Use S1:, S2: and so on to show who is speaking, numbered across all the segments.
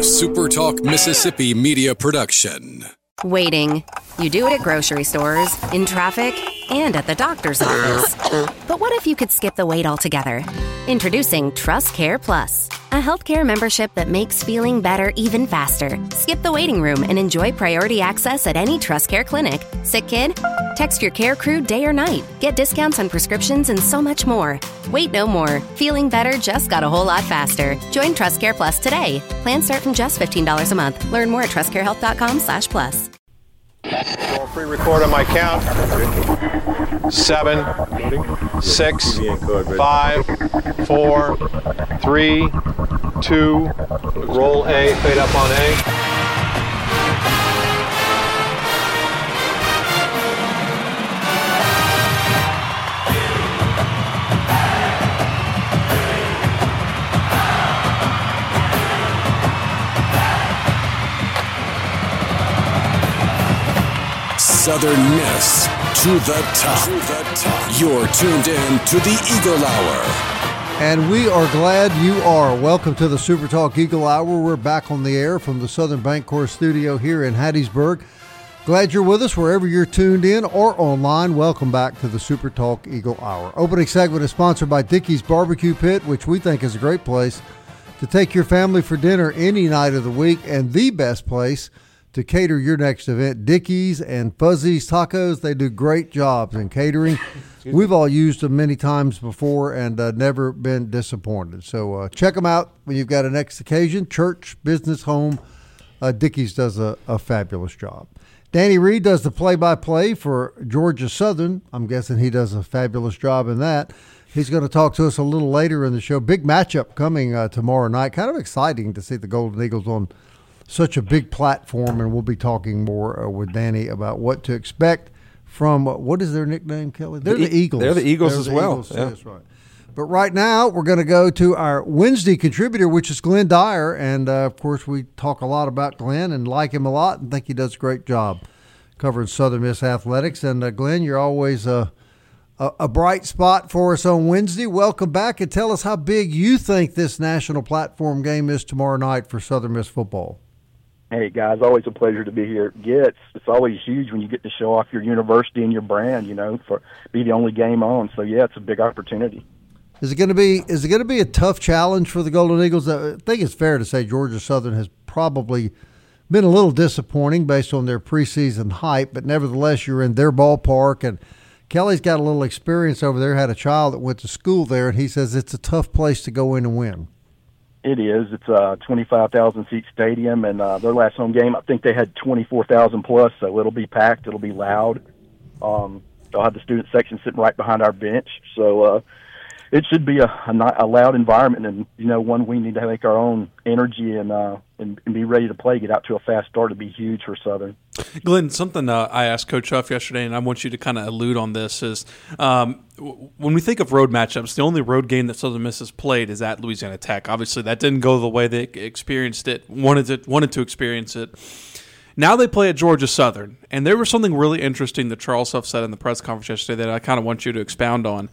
S1: SuperTalk Mississippi media production.
S2: Waiting. You do it at grocery stores, in traffic, and at the doctor's office. But what if you could skip the wait altogether? Introducing TrustCare Plus, a healthcare membership that makes feeling better even faster. Skip the waiting room and enjoy priority access at any TrustCare clinic. Sick kid? Text your care crew day or night. Get discounts on prescriptions and so much more. Wait no more. Feeling better just got a whole lot faster. Join TrustCare Plus today. Plans start from just $15 a month. Learn more at trustcarehealth.com/plus.
S3: I'll pre-record on my count. 7, 6, 5, 4, 3, 2. Roll A, fade up on A.
S1: Southern Miss to the top. You're tuned in to the Eagle Hour.
S4: And we are glad you are. Welcome to the Super Talk Eagle Hour. We're back on the air from the Southern Bancorp studio here in Hattiesburg. Glad you're with us wherever you're tuned in or online. Welcome back to the Super Talk Eagle Hour. Opening segment is sponsored by Dickey's Barbecue Pit, which we think is a great place to take your family for dinner any night of the week, and the best place to cater your next event. Dickey's and Fuzzy's Tacos, they do great jobs in catering. We've all used them many times before and never been disappointed. So check them out when you've got a next occasion. Church, business, home, Dickey's does a fabulous job. Danny Reed does the play-by-play for Georgia Southern. I'm guessing he does a fabulous job in that. He's going to talk to us a little later in the show. Big matchup coming tomorrow night. Kind of exciting to see the Golden Eagles on such a big platform, and we'll be talking more with Danny about what to expect from, what is their nickname, Kelly? They're the Eagles.
S5: They're the Eagles as well.
S4: Eagles, yeah. That's right. But right now, we're going to go to our Wednesday contributor, which is Glenn Dyer, and of course, we talk a lot about Glenn and like him a lot and think he does a great job covering Southern Miss athletics. And Glenn, you're always a bright spot for us on Wednesday. Welcome back, and tell us how big you think this national platform game is tomorrow night for Southern Miss football.
S6: Hey, guys, always a pleasure to be here. It's always huge when you get to show off your university and your brand, for be the only game on. So, yeah, it's a big opportunity.
S4: Is it going to be a tough challenge for the Golden Eagles? I think it's fair to say Georgia Southern has probably been a little disappointing based on their preseason hype, but nevertheless, you're in their ballpark, and Kelly's got a little experience over there, had a child that went to school there, and he says it's a tough place to go in and win.
S6: It is. It's a 25,000-seat stadium, and their last home game, I think they had 24,000 plus, so it'll be packed. It'll be loud. They'll have the student section sitting right behind our bench, so it should be a loud environment, and one we need to make our own energy and be ready to play. Get out to a fast start to be huge for Southern.
S7: Glenn, something I asked Coach Huff yesterday, and I want you to kind of allude on this, is when we think of road matchups, the only road game that Southern Miss has played is at Louisiana Tech. Obviously, that didn't go the way they experienced it, wanted to experience it. Now they play at Georgia Southern, and there was something really interesting that Charles Huff said in the press conference yesterday that I kind of want you to expound on.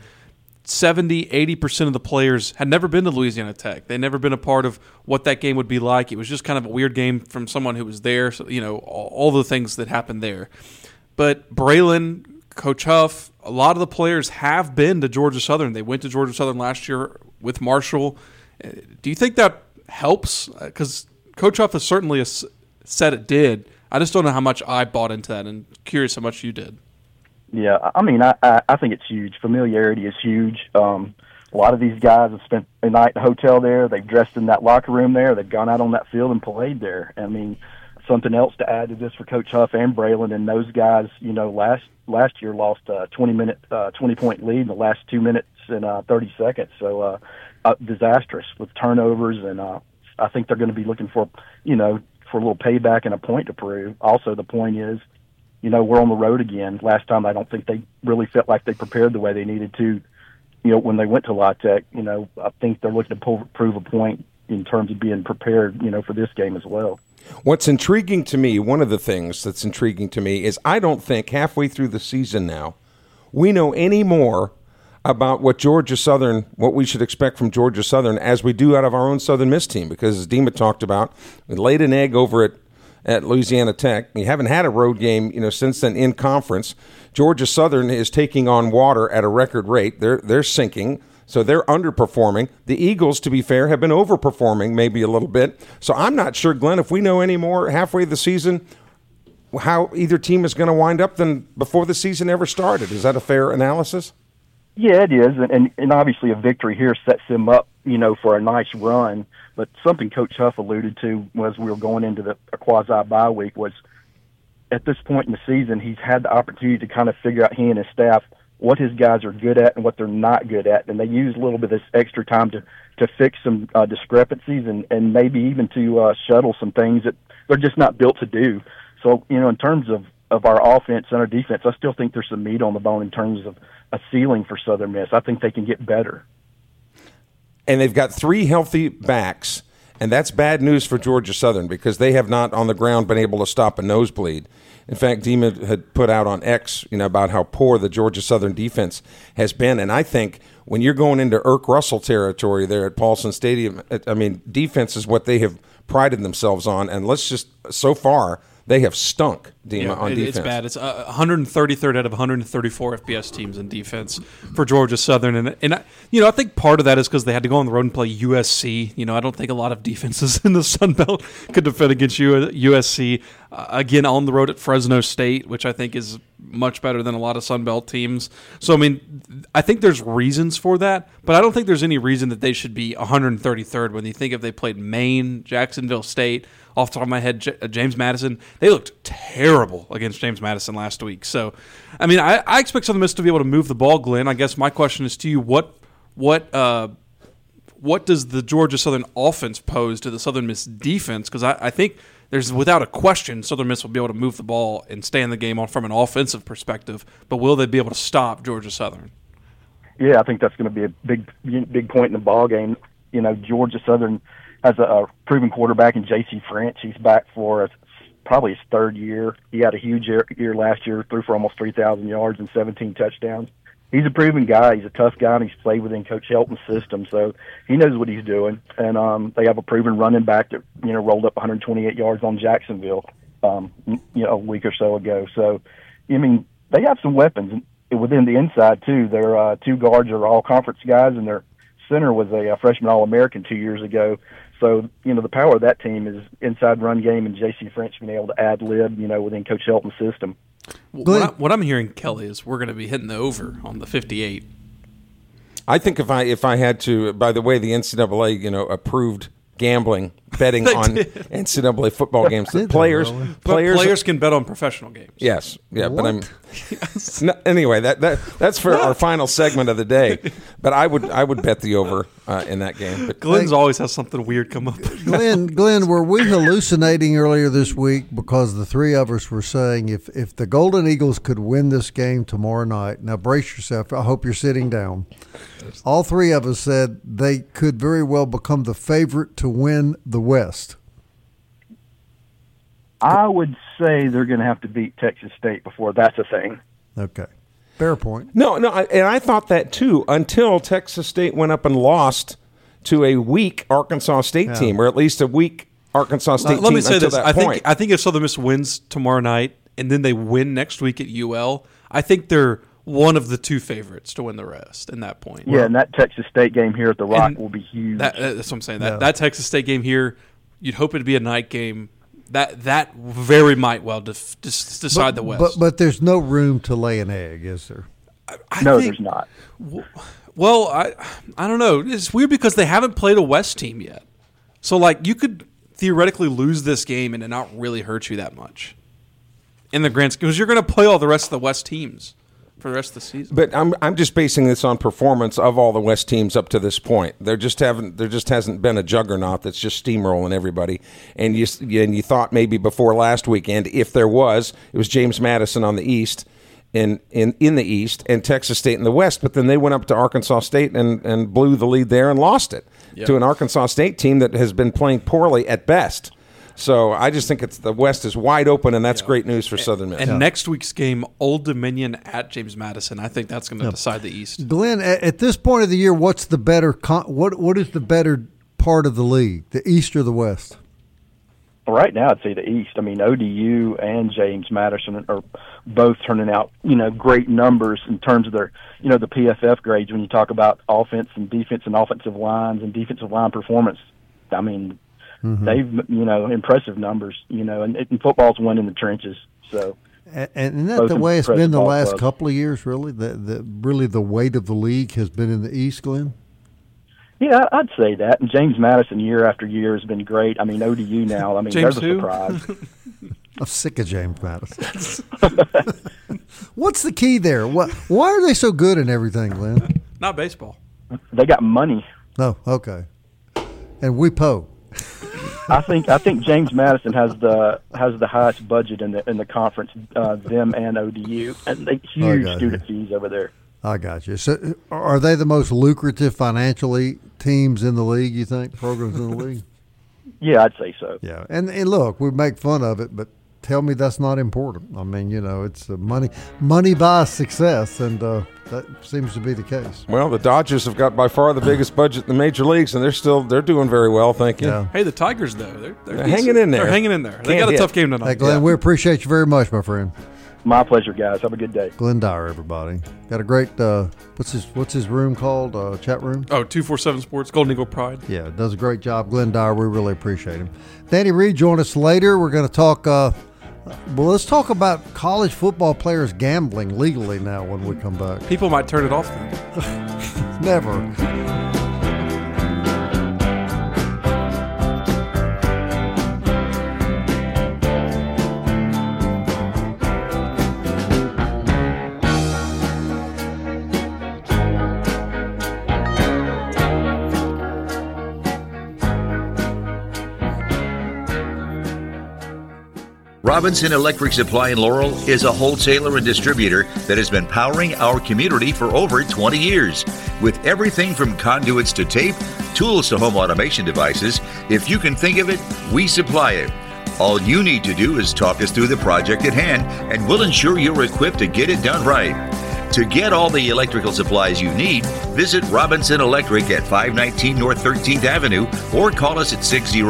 S7: 70-80% of the players had never been to Louisiana Tech. They'd never been a part of what that game would be like. It was just kind of a weird game from someone who was there, so, all the things that happened there. But Braylon, Coach Huff, a lot of the players have been to Georgia Southern. They went to Georgia Southern last year with Marshall. Do you think that helps? Because Coach Huff has certainly said it did. I just don't know how much I bought into that, and curious how much you did.
S6: Yeah, I mean, I think it's huge. Familiarity is huge. A lot of these guys have spent a night in a hotel there. They've dressed in that locker room there. They've gone out on that field and played there. I mean, something else to add to this for Coach Huff and Braylon and those guys, last year lost a 20-point lead in the last 2 minutes and 30 seconds. So disastrous with turnovers, and I think they're going to be looking for a little payback and a point to prove. Also, the point is, we're on the road again. Last time, I don't think they really felt like they prepared the way they needed to, when they went to La Tech. I think they're looking to prove a point in terms of being prepared, for this game as well.
S5: What's intriguing to me, one of the things that's intriguing to me is I don't think halfway through the season now we know any more about what we should expect from Georgia Southern as we do out of our own Southern Miss team, because as Dima talked about, we laid an egg over at Louisiana Tech. We haven't had a road game, since then in conference. Georgia Southern is taking on water at a record rate. They're sinking, so they're underperforming. The Eagles, to be fair, have been overperforming maybe a little bit. So I'm not sure, Glenn, if we know any more halfway the season how either team is going to wind up than before the season ever started. Is that a fair analysis?
S6: Yeah, it is, and obviously a victory here sets them up, for a nice run. But something Coach Huff alluded to was we were going into a quasi-bye week was at this point in the season, he's had the opportunity to kind of figure out, he and his staff, what his guys are good at and what they're not good at. And they use a little bit of this extra time to fix some discrepancies and maybe even to shuttle some things that they're just not built to do. So, in terms of our offense and our defense, I still think there's some meat on the bone in terms of a ceiling for Southern Miss. I think they can get better.
S5: And they've got 3 healthy backs, and that's bad news for Georgia Southern because they have not on the ground been able to stop a nosebleed. In fact, Dima had put out on X, about how poor the Georgia Southern defense has been. And I think when you're going into Irk Russell territory there at Paulson Stadium, defense is what they have prided themselves on. And so far, they have stunk, Dima, on defense.
S7: It's bad. It's 133rd out of 134 FBS teams in defense for Georgia Southern. And I think part of that is because they had to go on the road and play USC. I don't think a lot of defenses in the Sun Belt could defend against USC. Again, on the road at Fresno State, which I think is much better than a lot of Sun Belt teams. So, I think there's reasons for that, but I don't think there's any reason that they should be 133rd when you think if they played Maine, Jacksonville State. Off the top of my head, James Madison, they looked terrible against James Madison last week. So, I expect Southern Miss to be able to move the ball, Glenn. I guess my question is to you, what does the Georgia Southern offense pose to the Southern Miss defense? Because I think there's, without a question, Southern Miss will be able to move the ball and stay in the game from an offensive perspective, but will they be able to stop Georgia Southern?
S6: Yeah, I think that's going to be a big point in the ball game. Georgia Southern has a proven quarterback in J.C. French. He's back for probably his 3rd year. He had a huge year last year, threw for almost 3,000 yards and 17 touchdowns. He's a proven guy. He's a tough guy, and he's played within Coach Helton's system, so he knows what he's doing. And they have a proven running back that rolled up 128 yards on Jacksonville, a week or so ago. So, they have some weapons within the inside too. Their 2 guards are all conference guys, and their center was a freshman All-American 2 years ago. So, the power of that team is inside run game and J.C. French being able to ad-lib, within Coach Helton's system.
S7: What I'm hearing, Kelly, is we're going to be hitting the over on the 58.
S5: I think if I had to, by the way, the NCAA, approved gambling, betting on NCAA football games. Players
S7: can bet on professional games.
S5: Yes, yeah, what? But anyway. That's for our final segment of the day. But I would bet the over in that game. But
S7: Glenn's always has something weird come up.
S4: Glenn, were we hallucinating earlier this week because the 3 of us were saying if the Golden Eagles could win this game tomorrow night? Now brace yourself. I hope you're sitting down. All 3 of us said they could very well become the favorite to win the West.
S6: I would say they're going to have to beat Texas State before that's a thing.
S4: Okay. Fair point.
S5: No, and I thought that too until Texas State went up and lost to a weak Arkansas State team, or at least a weak Arkansas State team.
S7: Let me say this.
S5: I
S7: think if Southern Miss wins tomorrow night and then they win next week at UL, I think they're one of the 2 favorites to win the rest in that point.
S6: Yeah, and that Texas State game here at the Rock will be huge.
S7: That's what I'm saying. That Texas State game here, you'd hope it'd be a night game. That very might well decide the West.
S4: But there's no room to lay an egg, is there?
S6: There's not.
S7: Well, I don't know. It's weird because they haven't played a West team yet. So, you could theoretically lose this game and it not really hurt you that much in the grand scheme, because you're going to play all the rest of the West teams for the rest of the season.
S5: But I'm just basing this on performance of all the West teams up to this point. There just hasn't been a juggernaut that's just steamrolling everybody. And you thought maybe before last weekend, if there was, it was James Madison on the East, in the East, and Texas State in the West. But then they went up to Arkansas State and blew the lead there and lost it to an Arkansas State team that has been playing poorly at best. So I just think the West is wide open, and that's great news for Southern Miss.
S7: And next week's game, Old Dominion at James Madison. I think that's going to decide the East.
S4: Glenn, at this point of the year, what's the better? What is the better part of the league, the East or the West?
S6: Right now, I'd say the East. I mean, ODU and James Madison are both turning out, great numbers in terms of their, the PFF grades. When you talk about offense and defense and offensive lines and defensive line performance, I mean, they've, impressive numbers, and football's won in the trenches. So,
S4: and isn't that the way it's been the last couple of years? Really, really the weight of the league has been in the East, Glenn.
S6: Yeah, I'd say that. And James Madison, year after year, has been great. I mean, ODU now. I mean,
S7: James
S6: there's a surprise.
S4: I'm sick of James Madison. What's the key there? Why are they so good in everything, Glenn?
S7: Not baseball.
S6: They got money.
S4: No, okay. And WePo.
S6: I think James Madison has the highest budget in the conference, them and ODU, and they huge student fees over there.
S4: I got you. So, are they the most lucrative financially teams in the league? You think programs in the league?
S6: Yeah, I'd say so.
S4: Yeah, and look, we make fun of it, but tell me that's not important. I mean, it's money buys success, and that seems to be the case.
S5: Well, the Dodgers have got by far the biggest budget in the major leagues, and they're doing very well. Thank you.
S4: Yeah.
S7: Hey, the Tigers though, they're
S5: hanging in there.
S7: They're hanging in there. They got a tough game tonight.
S4: Hey, Glenn, we appreciate you very much, my friend.
S6: My pleasure, guys. Have a good day.
S4: Glenn Dyer, everybody. Got a great what's his room called? Chat room?
S7: 247 Sports, Golden Eagle Pride.
S4: Yeah, does a great job. Glenn Dyer, we really appreciate him. Danny Reed, join us later. We're going to talk let's talk about college football players gambling legally now when we come back.
S7: People might turn it off then.
S4: Never.
S8: Robinson Electric Supply in Laurel is a wholesaler and distributor that has been powering our community for over 20 years. With everything from conduits to tape, tools to home automation devices, if you can think of it, we supply it. All you need to do is talk us through the project at hand, and we'll ensure you're equipped to get it done right. To get all the electrical supplies you need, visit Robinson Electric at 519 North 13th Avenue or call us at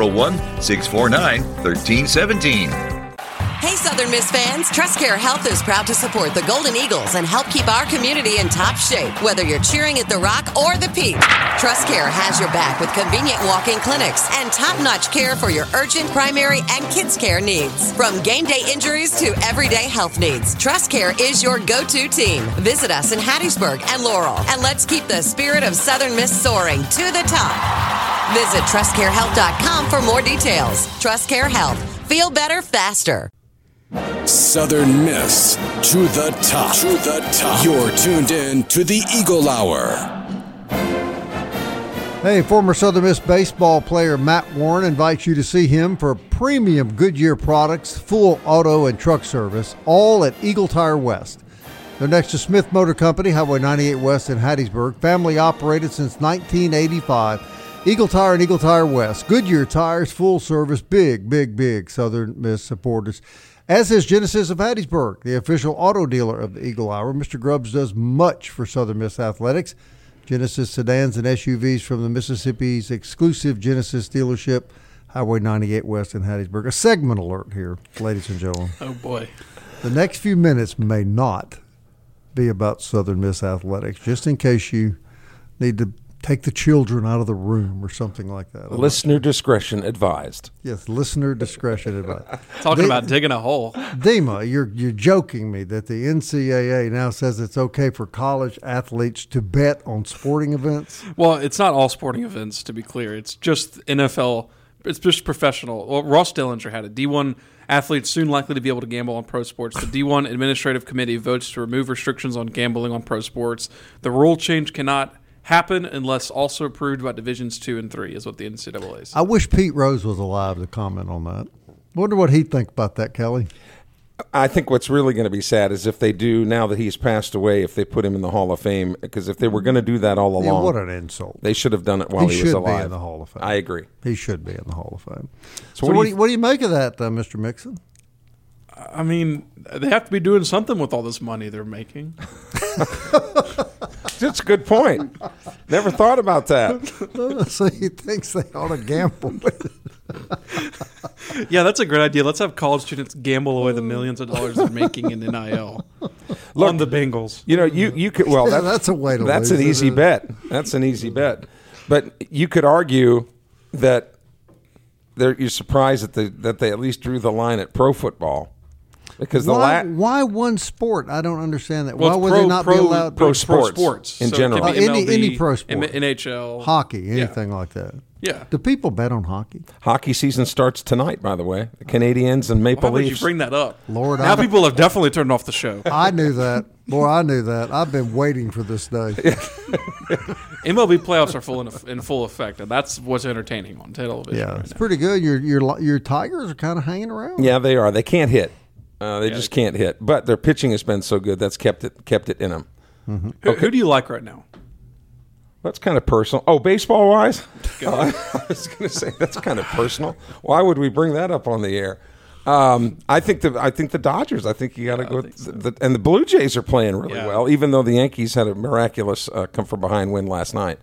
S8: 601-649-1317.
S9: Hey, Southern Miss fans, TrustCare Health is proud to support the Golden Eagles and help keep our community in top shape, whether you're cheering at the Rock or the Peak. TrustCare has your back with convenient walk-in clinics and top-notch care for your urgent, primary, and kids' care needs. From game day injuries to everyday health needs, TrustCare is your go-to team. Visit us in Hattiesburg and Laurel, and let's keep the spirit of Southern Miss soaring to the top. Visit TrustCareHealth.com for more details. TrustCare Health. Feel better faster.
S1: Southern Miss to the top. To the top. You're tuned in to the Eagle Hour.
S4: Hey, former Southern Miss baseball player Matt Warren invites you to see him for premium Goodyear products, full auto and truck service, all at Eagle Tire West. They're next to Smith Motor Company, Highway 98 West in Hattiesburg. Family operated since 1985. Eagle Tire and Eagle Tire West. Goodyear tires, full service, big Southern Miss supporters. As is Genesis of Hattiesburg, the official auto dealer of the Eagle Hour. Mr. Grubbs does much for Southern Miss athletics. Genesis sedans and SUVs from the Mississippi's exclusive Genesis dealership, Highway 98 West in Hattiesburg. A segment alert here, ladies and gentlemen.
S7: Oh, boy.
S4: The next few minutes may not be about Southern Miss athletics, just in case you need to take the children out of the room or something like that.
S5: Listener discretion advised.
S4: Yes, listener discretion advised.
S7: Talking about digging a hole.
S4: Dima, you're joking me that the NCAA now says it's okay for college athletes to bet on sporting events?
S7: Well, it's not all sporting events, to be clear. It's just NFL. It's just professional. Well, Ross Dillinger had it. D1 athletes soon likely to be able to gamble on pro sports. The D1 Administrative Committee votes to remove restrictions on gambling on pro sports. The rule change cannot happen unless also approved by Divisions 2 and 3 is what the NCAA says.
S4: I wish Pete Rose was alive to comment on that. Wonder what he'd think about that, Kelly.
S5: I think what's really going to be sad is if they do, now that he's passed away, if they put him in the Hall of Fame, because if they were going to do that all along,
S4: what an insult!
S5: They should have done it while he was alive.
S4: Be in the Hall of Fame.
S5: I agree.
S4: He should be in the Hall of Fame.
S5: So
S4: what do you make of that, Mr. Mixon?
S7: I mean, they have to be doing something with all this money they're making.
S5: That's a good point. Never thought about that.
S4: So he thinks they ought to gamble.
S7: Yeah, that's a great idea. Let's have college students gamble away the millions of dollars they're making in NIL on the Bengals.
S5: You know, you could. Well,
S4: that's a way to.
S5: That's
S4: lose
S5: an easy bet. That's an easy bet. But you could argue that you're surprised that they at least drew the line at pro football. Because
S4: why one sport? I don't understand that.
S7: Well,
S4: why would they not be allowed
S5: pro sports in general?
S4: Any pro sport,
S7: NHL,
S4: hockey, anything like that.
S7: Yeah.
S4: Do people bet on hockey?
S5: Hockey season starts tonight, by the way. The Canadiens and Maple Leafs.
S7: Why would you bring that up?
S4: Lord,
S7: now people have definitely turned off the show.
S4: I knew that. Boy, I knew that. I've been waiting for this day.
S7: MLB playoffs are in full effect, and that's what's entertaining on television.
S4: Yeah, it's pretty good. Your Tigers are kind of hanging around.
S5: Yeah, they are. They can't hit. They just can't hit. But their pitching has been so good that's kept it in them.
S7: Mm-hmm. Who do you like right now?
S5: That's kind of personal. Oh, baseball-wise? I was going to say that's kind of personal. Why would we bring that up on the air? I think the Dodgers. I think you got to go. And the Blue Jays are playing really well, even though the Yankees had a miraculous come-from-behind win last night.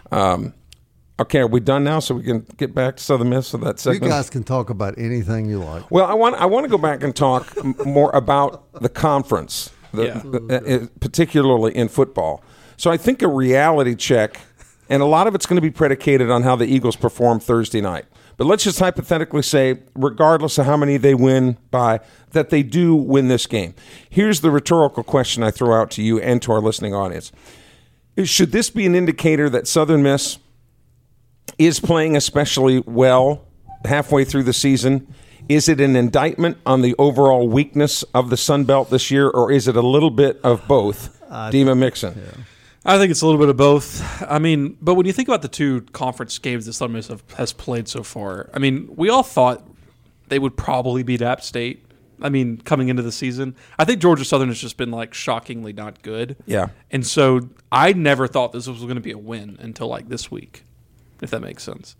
S5: Okay, are we done now so we can get back to Southern Miss of that segment?
S4: You guys can talk about anything you like.
S5: Well, I want to go back and talk more about the conference, particularly in football. So I think a reality check, and a lot of it's going to be predicated on how the Eagles perform Thursday night. But let's just hypothetically say, regardless of how many they win by, that they do win this game. Here's the rhetorical question I throw out to you and to our listening audience. Should this be an indicator that Southern Miss is playing especially well halfway through the season? Is it an indictment on the overall weakness of the Sun Belt this year, or is it a little bit of both? Dima Mixon.
S7: Yeah. I think it's a little bit of both. I mean, but when you think about the two conference games that Southern Miss has played so far, I mean, we all thought they would probably beat App State. I mean, coming into the season, I think Georgia Southern has just been like shockingly not good.
S5: Yeah.
S7: And so I never thought this was going to be a win until like this week, if that makes sense.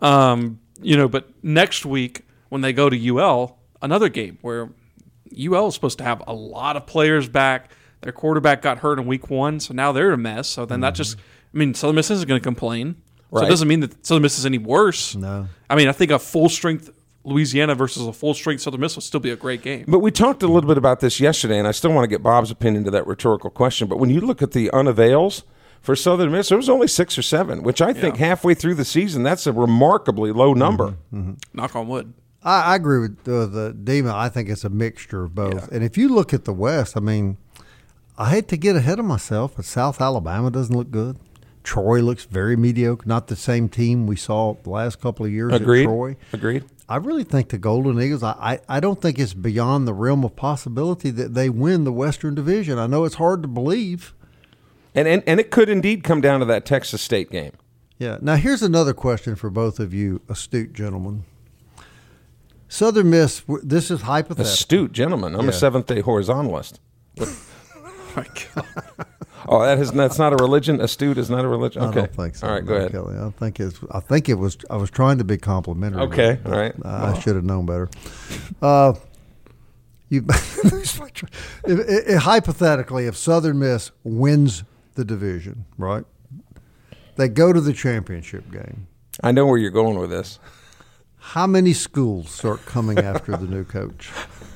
S7: But next week when they go to UL, another game where UL is supposed to have a lot of players back. Their quarterback got hurt in week 1, so now they're a mess. So then Southern Miss isn't going to complain. Right. So it doesn't mean that Southern Miss is any worse.
S4: No.
S7: I mean, I think a full-strength Louisiana versus a full-strength Southern Miss will still be a great game.
S5: But we talked a little bit about this yesterday, and I still want to get Bob's opinion to that rhetorical question. But when you look at the unavails for Southern Miss, there was only 6 or 7, which I think halfway through the season, that's a remarkably low number.
S4: Mm-hmm.
S7: Knock on wood.
S4: I agree with Dima. I think it's a mixture of both. Yeah. And if you look at the West, I mean, I hate to get ahead of myself, but South Alabama doesn't look good. Troy looks very mediocre. Not the same team we saw the last couple of years at Troy.
S5: Agreed.
S4: I really think the Golden Eagles, I don't think it's beyond the realm of possibility that they win the Western Division. I know it's hard to believe.
S5: And it could indeed come down to that Texas State game.
S4: Yeah. Now, here's another question for both of you astute gentlemen. Southern Miss, this is hypothetical.
S5: Astute gentlemen. I'm a Seventh-day horizontalist. My God. Oh, that's not a religion. Astute is not a religion. Okay.
S4: I don't think so.
S5: All right, go ahead.
S4: Kelly. I was trying to be complimentary.
S5: Okay, all right.
S4: I should have known better. Hypothetically, if Southern Miss wins the division, right? They go to the championship game.
S5: I know where you're going with this.
S4: How many schools start coming after the new coach?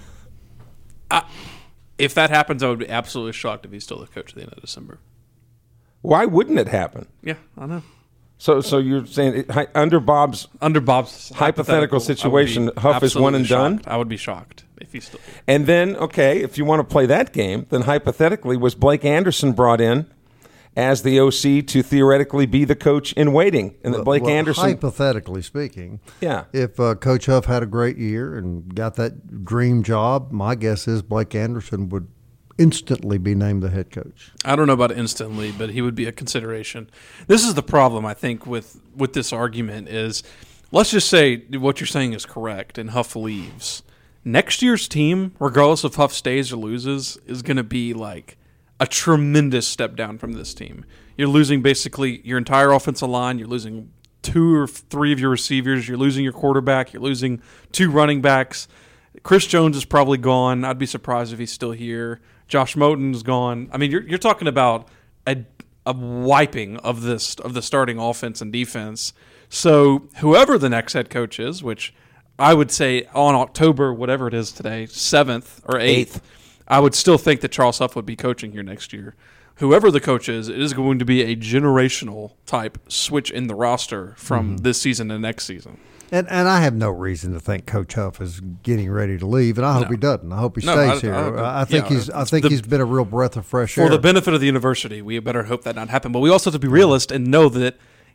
S7: If that happens, I would be absolutely shocked if he's still the coach at the end of December.
S5: Why wouldn't it happen?
S7: Yeah, I know.
S5: So you're saying under Bob's hypothetical situation, Huff is one and done?
S7: I would be shocked if he's still.
S5: And then, okay, if you want to play that game, then hypothetically, was Blake Anderson brought in as the OC to theoretically be the coach in waiting? And that Blake Anderson,
S4: hypothetically speaking, if Coach Huff had a great year and got that dream job, my guess is Blake Anderson would instantly be named the head coach.
S7: I don't know about instantly, but he would be a consideration. This is the problem, I think, with this argument is, let's just say what you're saying is correct and Huff leaves. next year's team, regardless of Huff stays or loses, is going to be like a tremendous step down from this team. You're losing basically your entire offensive line. You're losing 2 or 3 of your receivers. You're losing your quarterback. You're losing 2 running backs. Chris Jones is probably gone. I'd be surprised if he's still here. Josh Moten's gone. I mean, you're talking about a wiping of the starting offense and defense. So whoever the next head coach is, which I would say on October, whatever it is today, 7th or 8th, I would still think that Charles Huff would be coaching here next year. Whoever the coach is, it is going to be a generational type switch in the roster from this season to next season.
S4: And I have no reason to think Coach Huff is getting ready to leave, and I hope he doesn't. I hope he stays here. I think he's been a real breath of fresh air.
S7: For the benefit of the university, we better hope that not happen. But we also have to be realist and know that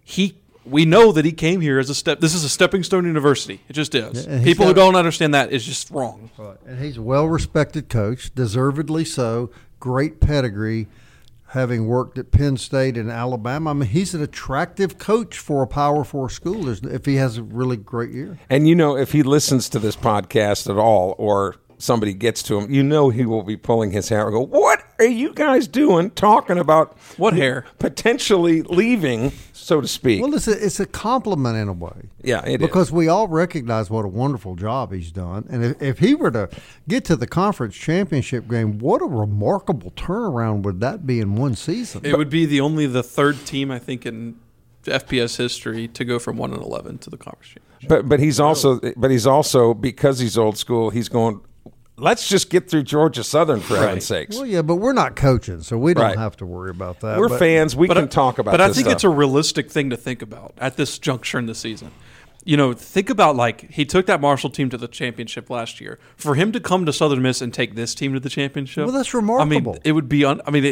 S7: we know that he came here as a step. This is a stepping stone university. It just is. People who don't understand that is just wrong.
S4: Right. And he's a well-respected coach, deservedly so. Great pedigree, having worked at Penn State and Alabama. I mean, he's an attractive coach for a Power 4 school if he has a really great year.
S5: And, if he listens to this podcast at all or somebody gets to him, he will be pulling his hair and go, what are you guys doing talking about
S7: what hair?
S5: Potentially leaving, so to speak.
S4: Well, it's a compliment in a way.
S5: Yeah, it
S4: because
S5: is.
S4: we all recognize what a wonderful job he's done. And if he were to get to the conference championship game, what a remarkable turnaround would that be in one season?
S7: It would be the 3rd team, I think, in FPS history to go from 1-11 to the conference championship.
S5: But he's also because he's old school, he's going, let's just get through Georgia Southern, for heaven's sakes.
S4: Well, yeah, but we're not coaching, so we don't have to worry about that.
S5: We're fans. We can talk about this.
S7: But I think it's a realistic thing to think about at this juncture in the season. Think about, he took that Marshall team to the championship last year. For him to come to Southern Miss and take this team to the championship,
S4: well, that's remarkable.
S7: I mean, it would be.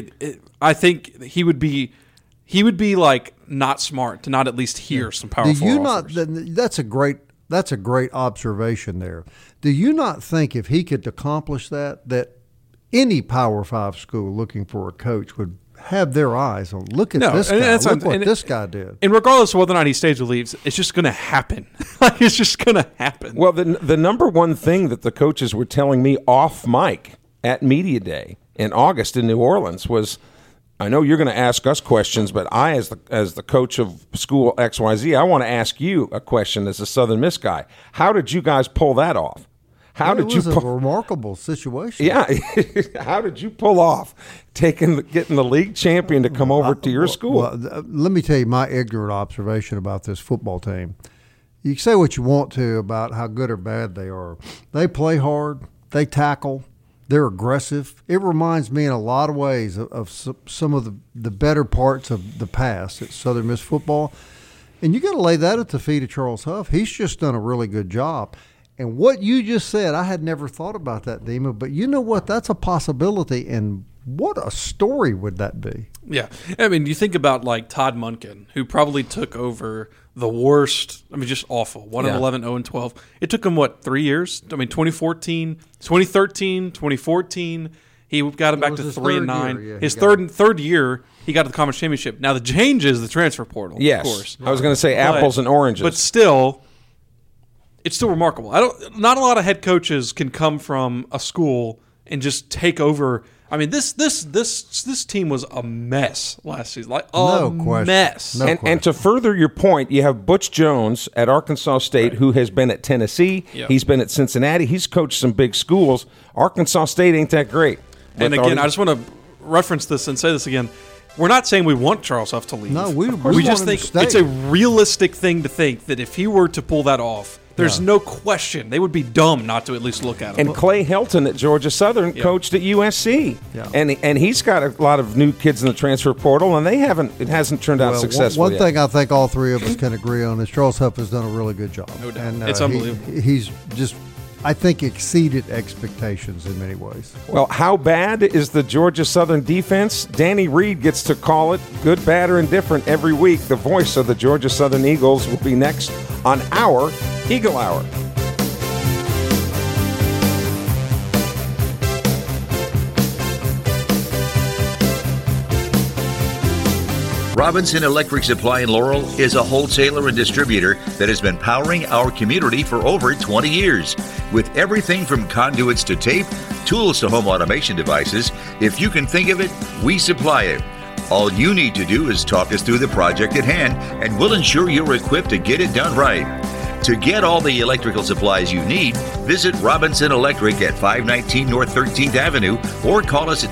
S7: I think he would be not smart to not at least hear some powerful offers.
S4: That's a great observation there. Do you not think if he could accomplish that any Power 5 school looking for a coach would have their eyes on, look at this guy, look what this guy did.
S7: And regardless of whether or not he stays or leaves, it's just going to happen. It's just going to happen.
S5: Well, the number one thing that the coaches were telling me off mic at Media Day in August in New Orleans was, I know you're going to ask us questions, but I, as the coach of school XYZ, I want to ask you a question as a Southern Miss guy. How did you guys pull that off?
S4: It was a remarkable situation.
S5: Yeah. How did you pull off getting the league champion to come over to your school?
S4: Well, let me tell you my ignorant observation about this football team. You can say what you want to about how good or bad they are. They play hard. They tackle. They're aggressive. It reminds me in a lot of ways of some of the better parts of the past at Southern Miss football. And you got to lay that at the feet of Charles Huff. He's just done a really good job. And what you just said, I had never thought about that, Dima, but you know what? That's a possibility, and what a story would that be?
S7: Yeah. I mean, you think about Todd Monken, who probably took over the worst, just awful, 1-11, 0-12. It took him, 3 years? 2013, 2014, he got him back to 3-9.
S4: Yeah,
S7: his third year, he got to the conference championship. Now, the change is the transfer portal,
S5: yes,
S7: of course.
S5: I was going to say apples and oranges.
S7: But still, it's still remarkable. Not a lot of head coaches can come from a school and just take over. I mean, this team was a mess last season.
S4: No question.
S7: Mess.
S4: No question.
S5: And to further your point, you have Butch Jones at Arkansas State, who has been at Tennessee. Yep. He's been at Cincinnati. He's coached some big schools. Arkansas State ain't that great.
S7: And again, I just want to reference this and say this again. We're not saying we want Charles Huff to leave.
S4: No, we
S7: just think it's a realistic thing to think that if he were to pull that off, there's no question. They would be dumb not to at least look at him.
S5: And Clay Helton at Georgia Southern coached at USC.
S4: Yeah.
S5: And he's got a lot of new kids in the transfer portal, and it hasn't turned out successful
S4: yet. One thing I think all three of us can agree on is Charles Huff has done a really good job.
S7: No doubt.
S4: And,
S7: it's unbelievable.
S4: He's just, I think, exceeded expectations in many ways.
S5: Well, how bad is the Georgia Southern defense? Danny Reed gets to call it good, bad, or indifferent every week. The voice of the Georgia Southern Eagles will be next on our Eagle Hour.
S8: Robinson Electric Supply in Laurel is a wholesaler and distributor that has been powering our community for over 20 years. With everything from conduits to tape, tools to home automation devices, if you can think of it, we supply it. All you need to do is talk us through the project at hand, and we'll ensure you're equipped to get it done right. To get all the electrical supplies you need, visit Robinson Electric at 519 North 13th Avenue or call us at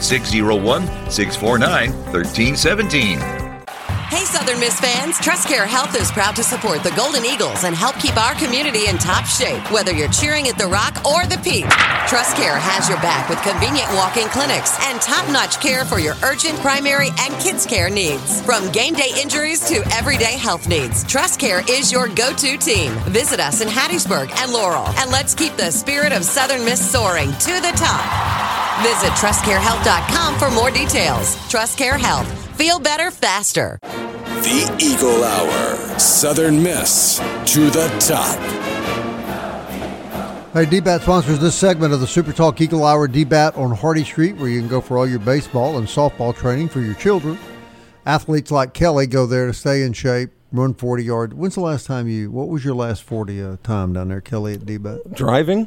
S8: 601-649-1317.
S9: Hey, Southern Miss fans, TrustCare Health is proud to support the Golden Eagles and help keep our community in top shape, whether you're cheering at the Rock or the Peak. TrustCare has your back with convenient walk-in clinics and top-notch care for your urgent, primary, and kids' care needs. From game day injuries to everyday health needs, TrustCare is your go-to team. Visit us in Hattiesburg and Laurel, and let's keep the spirit of Southern Miss soaring to the top. Visit TrustCareHealth.com for more details. TrustCare Health. Feel better faster.
S1: The Eagle Hour. Southern Miss to the top.
S4: Hey, DBAT sponsors this segment of the Super Talk Eagle Hour. DBAT on Hardy Street, where you can go for all your baseball and softball training for your children. Athletes like Kelly go there to stay in shape, run 40 yards. When's the last time what was your last 40 time down there, Kelly, at DBAT?
S5: Driving?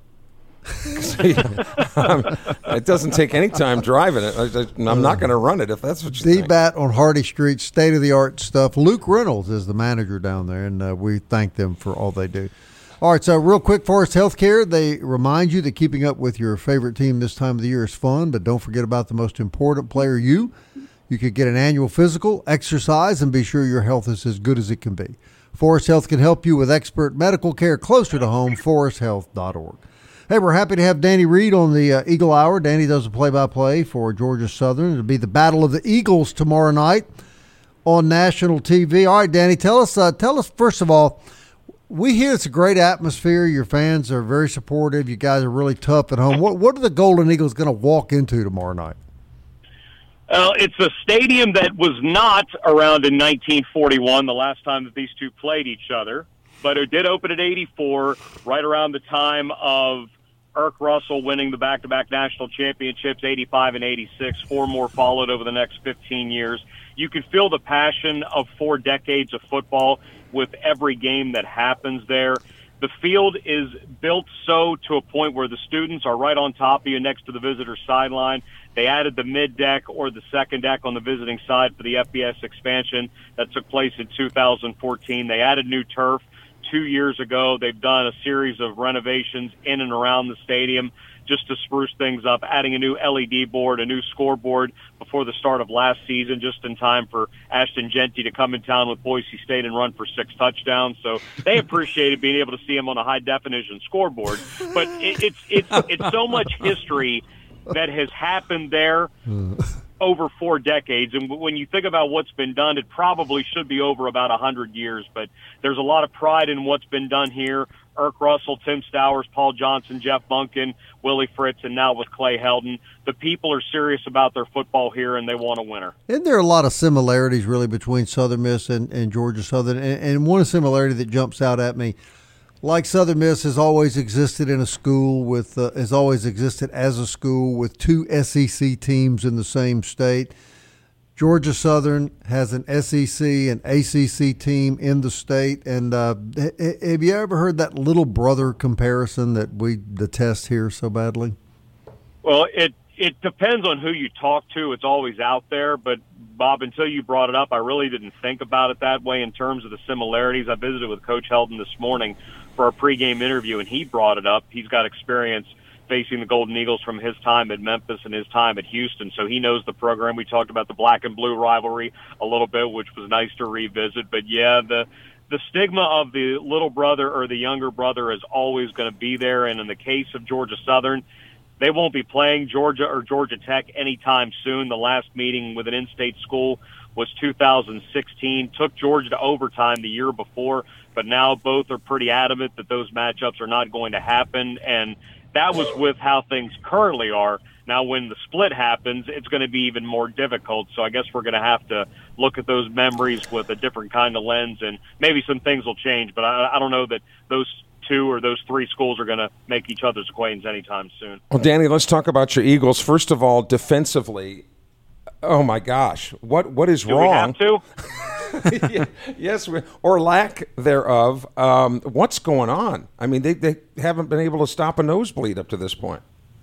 S5: It doesn't take any time driving it. I'm not going to run it if that's what you think.
S4: DBAT on Hardy Street, state-of-the-art stuff. Luke Reynolds is the manager down there, and we thank them for all they do. All right, so real quick, Forest Healthcare, they remind you that keeping up with your favorite team this time of the year is fun, but don't forget about the most important player, you. You could get an annual physical, exercise, and be sure your health is as good as it can be. Forest Health can help you with expert medical care closer to home, foresthealth.org. Hey, we're happy to have Danny Reed on the Eagle Hour. Danny does a play-by-play for Georgia Southern. It'll be the Battle of the Eagles tomorrow night on national TV. All right, Danny, tell us first of all, we hear it's a great atmosphere. Your fans are very supportive. You guys are really tough at home. What are the Golden Eagles going to walk into tomorrow night?
S10: It's a stadium that was not around in 1941, the last time that these two played each other, but it did open at 84, right around the time of Irk Russell winning the back-to-back national championships, 85 and 86. 4 more followed over the next 15 years. You can feel the passion of 4 decades of football with every game that happens there. The field is built so to a point where the students are right on top of you next to the visitor sideline. They added the mid-deck or the second deck on the visiting side for the FBS expansion that took place in 2014. They added new turf 2 years ago. They've done a series of renovations in and around the stadium just to spruce things up, adding a new LED board, a new scoreboard before the start of last season, just in time for Ashton Genty to come in town with Boise State and run for 6 touchdowns. So they appreciated being able to see him on a high-definition scoreboard. But it's so much history that has happened there over 4 decades. And when you think about what's been done, it probably should be over about 100 years. But there's a lot of pride in what's been done here. Irk Russell, Tim Stowers, Paul Johnson, Jeff Bunkin, Willie Fritz, and now with Clay Helton. The people are serious about their football here, and they want a winner.
S4: Isn't there a lot of similarities, really, between Southern Miss and Georgia Southern? And one similarity that jumps out at me, like Southern Miss has always existed in a school has always existed as a school with 2 SEC teams in the same state. Georgia Southern has an SEC and ACC team in the state. And have you ever heard that little brother comparison that we detest here so badly?
S10: Well, it depends on who you talk to. It's always out there. But, Bob, until you brought it up, I really didn't think about it that way in terms of the similarities. I visited with Coach Helton this morning for our pregame interview, and he brought it up. He's got experience facing the Golden Eagles from his time at Memphis and his time at Houston, so he knows the program. We talked about the black and blue rivalry a little bit, which was nice to revisit. But, yeah, the stigma of the little brother or the younger brother is always going to be there, and in the case of Georgia Southern, they won't be playing Georgia or Georgia Tech anytime soon. The last meeting with an in-state school was 2016, took Georgia to overtime the year before, but now both are pretty adamant that those matchups are not going to happen, and that was with how things currently are. Now, when the split happens, it's going to be even more difficult. So I guess we're going to have to look at those memories with a different kind of lens, and maybe some things will change. But I don't know that those 2 or those 3 schools are going to make each other's acquaintance anytime soon.
S5: Well, Danny, let's talk about your Eagles. First of all, defensively, Oh my gosh, what is wrong?
S10: Do we have to?
S5: Yes, or lack thereof. What's going on? I mean, they haven't been able to stop a nosebleed up to this point.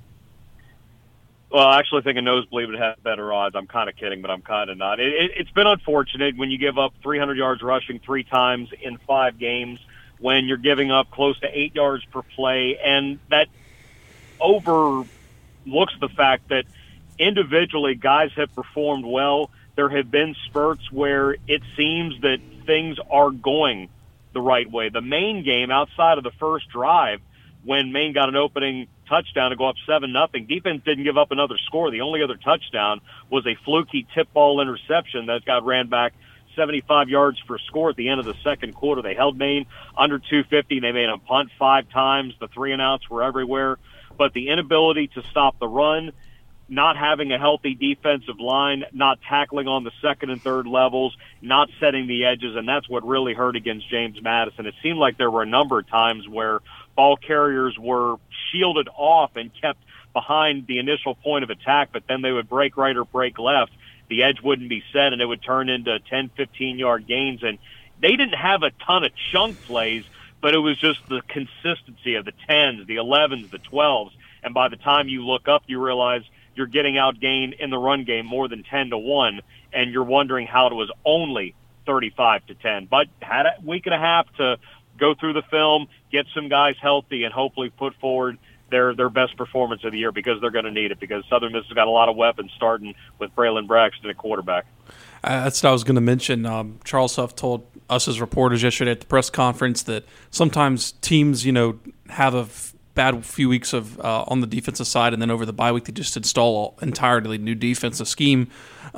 S10: Well, I actually think a nosebleed would have better odds. I'm kind of kidding, but I'm kind of not. It's been unfortunate when you give up 300 yards rushing 3 times in 5 games, when you're giving up close to 8 yards per play, and that overlooks the fact that individually guys have performed well. There have been spurts where it seems that things are going the right way. The Maine game, outside of the first drive, when Maine got an opening touchdown to go up 7-0, defense didn't give up another score. The only other touchdown was a fluky tip ball interception that got ran back 75 yards for a score at the end of the second quarter. They held Maine under 250. They made them punt 5 times. The 3-and-outs were everywhere. But the inability to stop the run, not having a healthy defensive line, not tackling on the second and third levels, not setting the edges, and that's what really hurt against James Madison. It seemed like there were a number of times where ball carriers were shielded off and kept behind the initial point of attack, but then they would break right or break left. The edge wouldn't be set, and it would turn into 10, 15-yard gains. And they didn't have a ton of chunk plays, but it was just the consistency of the 10s, the 11s, the 12s. And by the time you look up, you realize you're getting outgained in the run game more than 10-1, and you're wondering how it was only 35-10. But had a week and a half to go through the film, get some guys healthy, and hopefully put forward their best performance of the year, because they're going to need it, because Southern Miss has got a lot of weapons, starting with Braylon Braxton at quarterback.
S7: That's what I was going to mention. Charles Huff told us as reporters yesterday at the press conference that sometimes teams, have a bad few weeks of on the defensive side, and then over the bye week they just install an entirely new defensive scheme.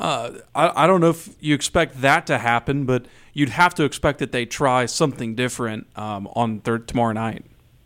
S7: I don't know if you expect that to happen, but you'd have to expect that they try something different on tomorrow night.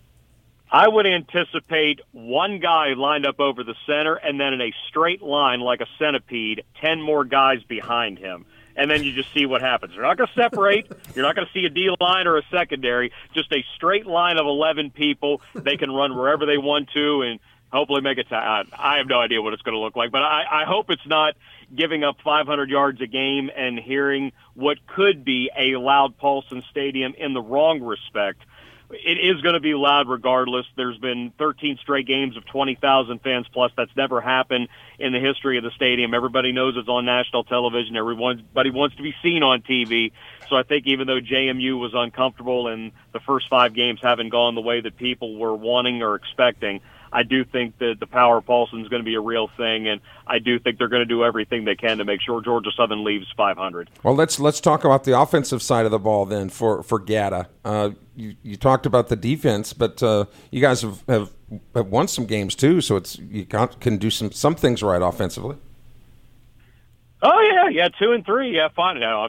S10: I would anticipate one guy lined up over the center, and then in a straight line like a centipede, 10 more guys behind him. And then you just see what happens. You're not going to separate. You're not going to see a D-line or a secondary. Just a straight line of 11 people. They can run wherever they want to and hopefully make it to – I have no idea what it's going to look like. But I hope it's not giving up 500 yards a game and hearing what could be a loud Paulson Stadium in the wrong respect. It is going to be loud regardless. There's been 13 straight games of 20,000 fans plus. That's never happened in the history of the stadium. Everybody knows it's on national television. Everybody wants to be seen on TV. So I think even though JMU was uncomfortable and the first 5 games haven't gone the way that people were wanting or expecting, I do think that the power of Paulson is going to be a real thing, and I do think they're going to do everything they can to make sure Georgia Southern leaves 500.
S5: Well, let's talk about the offensive side of the ball then for GATA. You talked about the defense, but you guys have won some games too, so you can do some things right offensively.
S10: Oh yeah, 2 and 3, yeah, fine. Now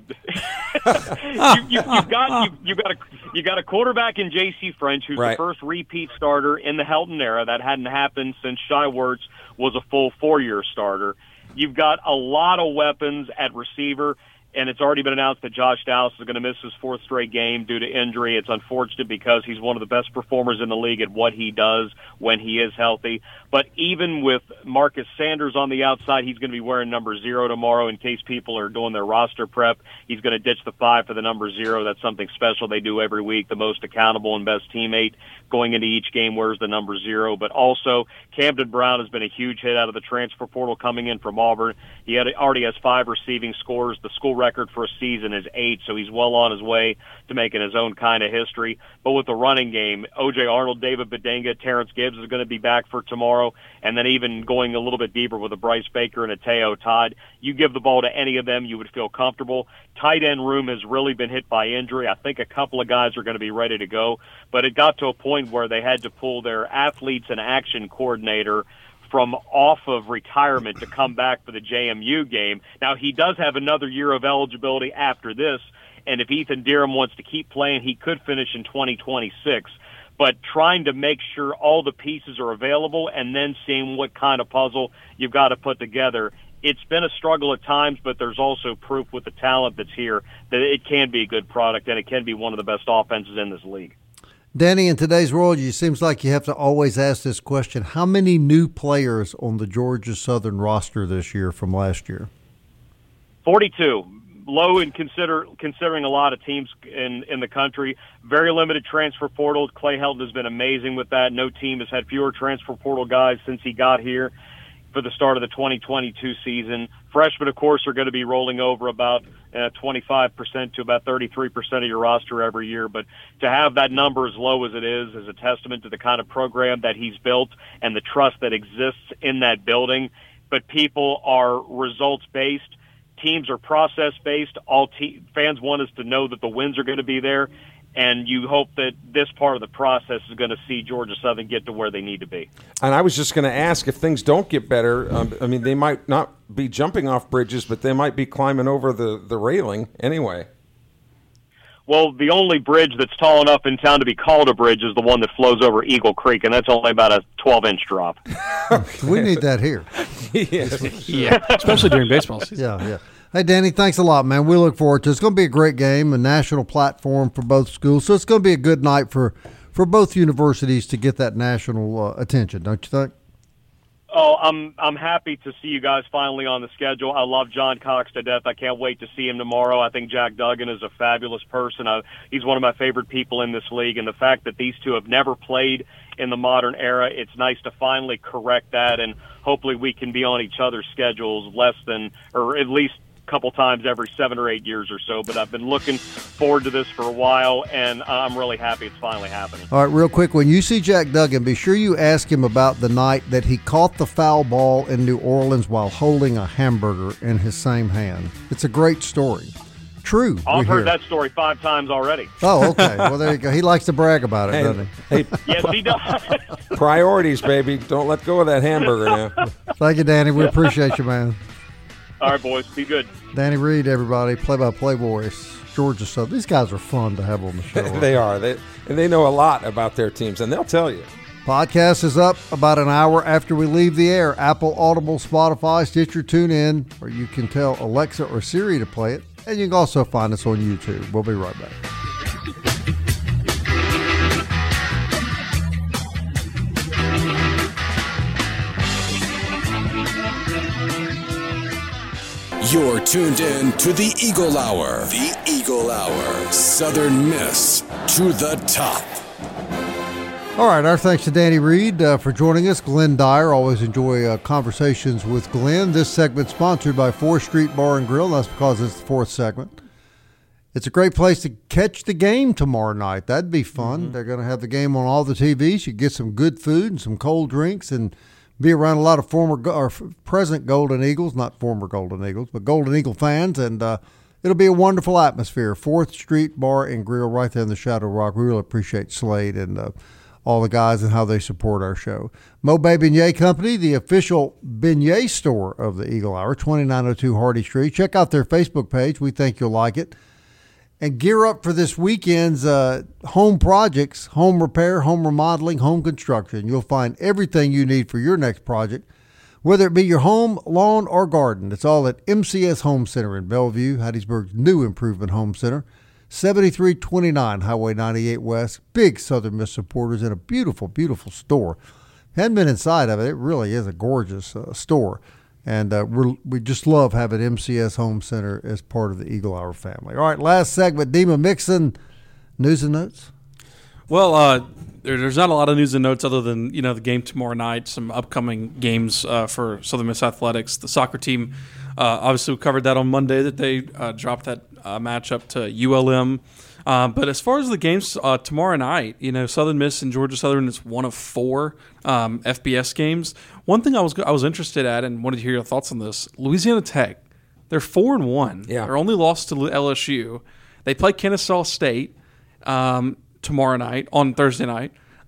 S10: you got a quarterback in J.C. French, who's
S5: right.
S10: The first repeat starter in the Helton era. That hadn't happened since Shai Werts was a full 4-year starter. You've got a lot of weapons at receiver, and it's already been announced that Josh Dallas is going to miss his 4th straight game due to injury. It's unfortunate because he's one of the best performers in the league at what he does when he is healthy. But even with Marcus Sanders on the outside, he's going to be wearing number 0 tomorrow in case people are doing their roster prep. He's going to ditch the 5 for the number 0. That's something special they do every week. The most accountable and best teammate going into each game wears the number 0. But also, Camden Brown has been a huge hit out of the transfer portal coming in from Auburn. He already has 5 receiving scores. The school record for a season is 8, so he's well on his way to making his own kind of history. But with the running game, O.J. Arnold, David Bedenga, Terrence Gibbs is going to be back for tomorrow, and then even going a little bit deeper with a Bryce Baker and a Teo Todd. You give the ball to any of them, you would feel comfortable. Tight end room has really been hit by injury. I think a couple of guys are going to be ready to go, but it got to a point where they had to pull their athletes and action coordinator from off of retirement to come back for the JMU game. Now, he does have another year of eligibility after this, and if Ethan Durham wants to keep playing, he could finish in 2026. But trying to make sure all the pieces are available and then seeing what kind of puzzle you've got to put together, it's been a struggle at times, but there's also proof with the talent that's here that it can be a good product and it can be one of the best offenses in this league.
S4: Danny, in today's world, it seems like you have to always ask this question. How many new players on the Georgia Southern roster this year from last year?
S10: 42. Low in considering a lot of teams in the country. Very limited transfer portal. Clay Helton has been amazing with that. No team has had fewer transfer portal guys since he got here for the start of the 2022 season. Freshmen, of course, are going to be rolling over about 25% to about 33% of your roster every year. But to have that number as low as it is a testament to the kind of program that he's built and the trust that exists in that building. But people are results-based. Teams are process-based. Fans want us to know that the wins are going to be there, and you hope that this part of the process is going to see Georgia Southern get to where they need to be.
S5: And I was just going to ask, if things don't get better, they might not be jumping off bridges, but they might be climbing over the railing anyway.
S10: Well, the only bridge that's tall enough in town to be called a bridge is the one that flows over Eagle Creek, and that's only about a 12-inch drop.
S4: We need that here.
S7: Yeah, especially during baseball season.
S4: Yeah. Hey, Danny, thanks a lot, man. We look forward to it. It's going to be a great game, a national platform for both schools, so it's going to be a good night for both universities to get that national attention, don't you think?
S10: Oh, I'm happy to see you guys finally on the schedule. I love John Cox to death. I can't wait to see him tomorrow. I think Jack Duggan is a fabulous person. He's one of my favorite people in this league, and the fact that these two have never played in the modern era, it's nice to finally correct that, and hopefully we can be on each other's schedules less than, or at least couple times every 7 or 8 years or so, but I've been looking forward to this for a while, and I'm really happy it's finally happening.
S4: All right, real quick, when you see Jack Duggan, be sure you ask him about the night that he caught the foul ball in New Orleans while holding a hamburger in his same hand. It's a great story. True.
S10: I've heard that story 5 times already.
S4: Oh, okay. Well, there you go. He likes to brag about it, doesn't
S5: he?
S10: Yes, he does.
S5: Priorities, baby. Don't let go of that hamburger now.
S4: Thank you, Danny. We appreciate you, man.
S10: All right, boys. Be good.
S4: Danny Reed, everybody, play-by-play voice, Georgia Southern. These guys are fun to have on the show.
S5: They are. They know a lot about their teams, and they'll tell you.
S4: Podcast is up about an hour after we leave the air. Apple, Audible, Spotify, Stitcher, TuneIn, or you can tell Alexa or Siri to play it. And you can also find us on YouTube. We'll be right back.
S1: You're tuned in to the Eagle Hour. The Eagle Hour. Southern Miss to the top.
S4: All right, our thanks to Danny Reed for joining us. Glenn Dyer, always enjoy conversations with Glenn. This segment sponsored by 4th Street Bar and Grill. That's because it's the 4th segment. It's a great place to catch the game tomorrow night. That'd be fun. Mm-hmm. They're going to have the game on all the TVs. You get some good food and some cold drinks and be around a lot of former or present Golden Eagles, not former Golden Eagles, but Golden Eagle fans, and it'll be a wonderful atmosphere. 4th Street Bar and Grill right there in the Shadow Rock. We really appreciate Slade and all the guys and how they support our show. Mo-Bay Beignet Company, the official beignet store of the Eagle Hour, 2902 Hardy Street. Check out their Facebook page. We think you'll like it. And gear up for this weekend's home projects, home repair, home remodeling, home construction. You'll find everything you need for your next project, whether it be your home, lawn, or garden. It's all at MCS Home Center in Bellevue, Hattiesburg's new improvement home center. 7329 Highway 98 West. Big Southern Miss supporters and a beautiful, beautiful store. Hadn't been inside of it. It really is a gorgeous store. And we just love having MCS Home Center as part of the Eagle Hour family. All right, last segment, Dima Mixon, news and notes.
S7: Well, there's not a lot of news and notes other than the game tomorrow night, some upcoming games for Southern Miss Athletics. The soccer team, obviously we covered that on Monday that they dropped that matchup to ULM. But as far as the games tomorrow night, Southern Miss and Georgia Southern is one of 4 FBS games. One thing I was interested at and wanted to hear your thoughts on this: Louisiana Tech, they're 4-1.
S5: Yeah.
S7: They're only lost to LSU. They play Kennesaw State tomorrow night on Thursday night.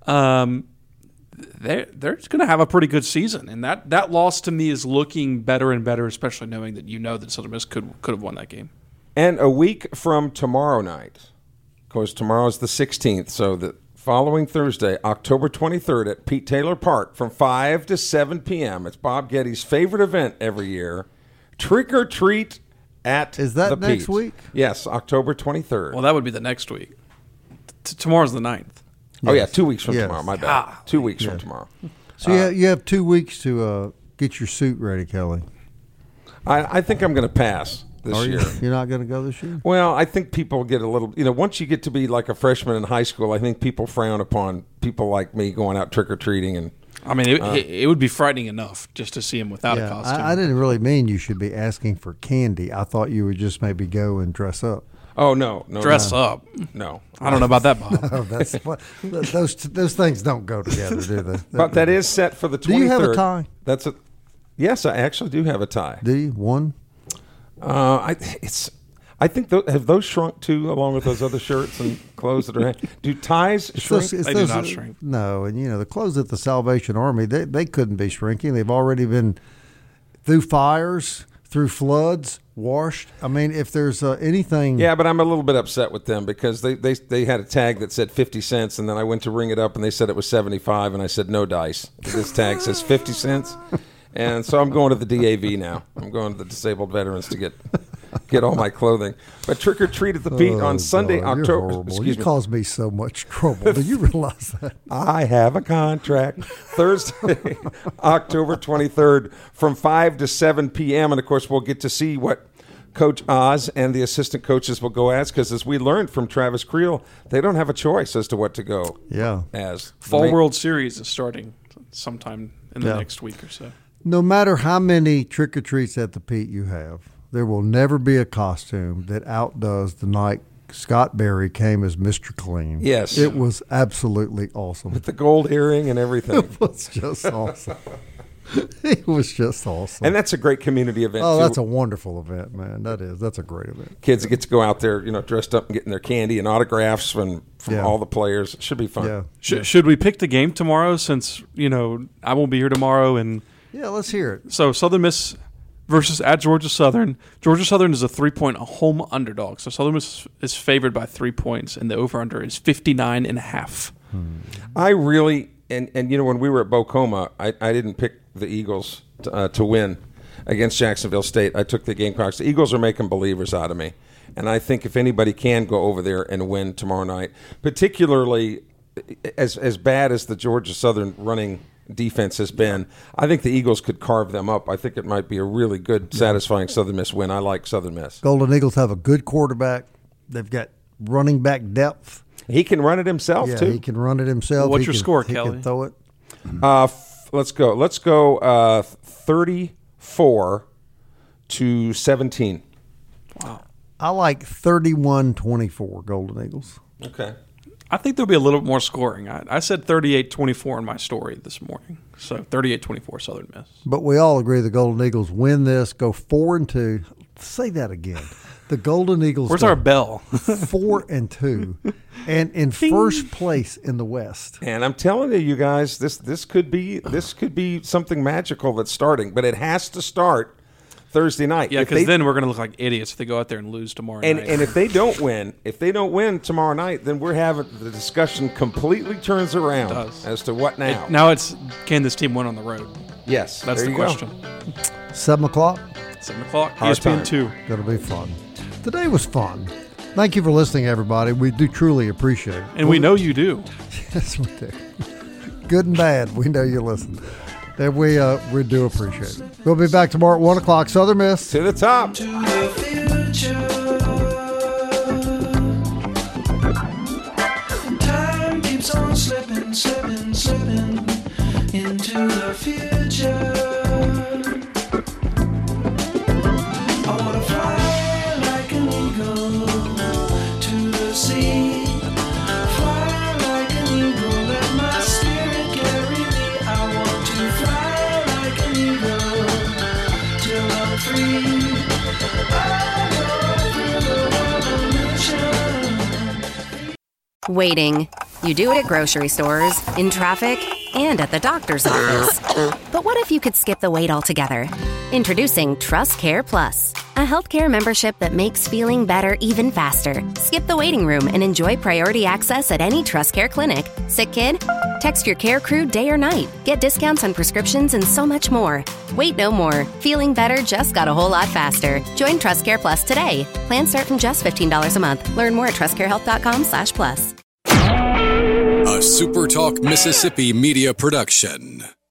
S7: They're going to have a pretty good season, and that loss to me is looking better and better, especially knowing that that Southern Miss could have won that game.
S5: And a week from tomorrow night, because tomorrow is the 16th, so the following Thursday, October 23rd at Pete Taylor Park from 5 to 7 p.m. It's Bob Getty's favorite event every year, Trick or Treat at the Pete.
S4: Is that next week?
S5: Yes, October 23rd.
S7: Well, that would be the next week. Tomorrow's the 9th.
S5: Oh, yeah, 2 weeks from tomorrow. My bad. 2 weeks from tomorrow.
S4: So you have 2 weeks to get your suit ready, Kelly.
S5: I think I'm going to pass. this year.
S4: You're not going to go this year?
S5: Well, I think people get a little, once you get to be like a freshman in high school, I think people frown upon people like me going out trick-or-treating. And
S7: I mean, it would be frightening enough just to see him without a costume.
S4: I didn't really mean you should be asking for candy. I thought you would just maybe go and dress up.
S5: Oh, no.
S7: Dress up?
S5: No.
S7: I don't know about that, Bob.
S4: No, those things don't go together, do they?
S5: But that is set for the 23rd.
S4: Do you have a tie?
S5: Yes, I actually do have a tie.
S4: Do you? One?
S5: I think have those shrunk too, along with those other shirts and clothes that are. Do ties shrink?
S7: They do not shrink.
S4: No, and the clothes at the Salvation Army, they couldn't be shrinking. They've already been through fires, through floods, washed. I mean, if there's anything.
S5: Yeah, but I'm a little bit upset with them because they had a tag that said 50 cents, and then I went to ring it up and they said it was 75, and I said no dice. This tag says 50 cents. And so I'm going to the DAV now. I'm going to the Disabled Veterans to get all my clothing. But trick or treat at the Pete on Sunday,
S4: God,
S5: October.
S4: You cause me so much trouble. Do you realize that?
S5: I have a contract. Thursday, October 23rd, from 5 to 7 p.m. And of course, we'll get to see what Coach Oz and the assistant coaches will go as, because as we learned from Travis Creel, they don't have a choice as to what to go as.
S7: Fall World Series is starting sometime in the next week or so.
S4: No matter how many trick-or-treats at the Pete you have, there will never be a costume that outdoes the night Scott Berry came as Mr. Clean.
S5: Yes.
S4: It was absolutely awesome.
S5: With the gold earring and everything.
S4: It was just awesome. It was just awesome.
S5: And that's a great community event,
S4: Oh,
S5: too.
S4: That's a wonderful event, man. That's a great event.
S5: Kids get to go out there, dressed up and getting their candy and autographs from all the players. It should be fun.
S4: Yeah.
S7: Should we pick the game tomorrow since, I won't be here tomorrow? And
S4: yeah, let's hear it.
S7: So Southern Miss versus at Georgia Southern. Georgia Southern is a 3-point home underdog. So Southern Miss is favored by 3 points, and the over-under is 59.5.
S5: I really, and when we were at Bocoma, I didn't pick the Eagles to win against Jacksonville State. I took the Gamecocks. The Eagles are making believers out of me. And I think if anybody can go over there and win tomorrow night, particularly as bad as the Georgia Southern running defense has been, I think the Eagles could carve them up. I think it might be a really good, satisfying Southern Miss win. I like Southern Miss.
S4: Golden Eagles have a good quarterback. They've got running back depth.
S5: He can run it himself, too.
S4: He can run it himself.
S7: What's your score, Kelly?
S4: He can throw it.
S5: Let's go 34-17.
S7: Wow.
S4: I like 31-24 Golden Eagles.
S5: Okay.
S7: I think there'll be a little bit more scoring. I said 38-24 in my story this morning. So 38-24 Southern Miss.
S4: But we all agree the Golden Eagles win this, go 4-2. Say that again. The Golden Eagles.
S7: Where's our bell?
S4: 4-2, and in first place in the West.
S5: And I'm telling you guys, this could be something magical that's starting, but it has to start Thursday night.
S7: Yeah, because then we're going to look like idiots if they go out there and lose tomorrow night.
S5: And if they don't win tomorrow night, then we're having the discussion completely turns around as to what now.
S7: Now it's, can this team win on the road?
S5: Yes,
S7: that's the question.
S4: 7 o'clock.
S7: 7 o'clock.
S5: Our
S7: ESPN
S5: time.
S7: 2.
S4: Going to be fun. Today was fun. Thank you for listening, everybody. We do truly appreciate it.
S7: And we know you do.
S4: Yes, we do. Good and bad. We know you listen. And we do appreciate it. We'll be back tomorrow at 1 o'clock. Southern Miss.
S5: To the top.
S11: To the future. Time keeps on slipping, slipping, slipping into the future. I want to fly like an eagle to the sea. Fly like an eagle, let my spirit carry me. I want to fly like an eagle till I'm free. I go through the revolution.
S2: Waiting. You do it at grocery stores, in traffic, and at the doctor's office. But what if you could skip the wait altogether? Introducing Trust Care Plus, a healthcare membership that makes feeling better even faster. Skip the waiting room and enjoy priority access at any Trust Care clinic. Sick kid? Text your care crew day or night. Get discounts on prescriptions and so much more. Wait no more. Feeling better just got a whole lot faster. Join Trust Care Plus today. Plans start from just $15 a month. Learn more at trustcarehealth.com/plus.
S1: A SuperTalk Mississippi media production.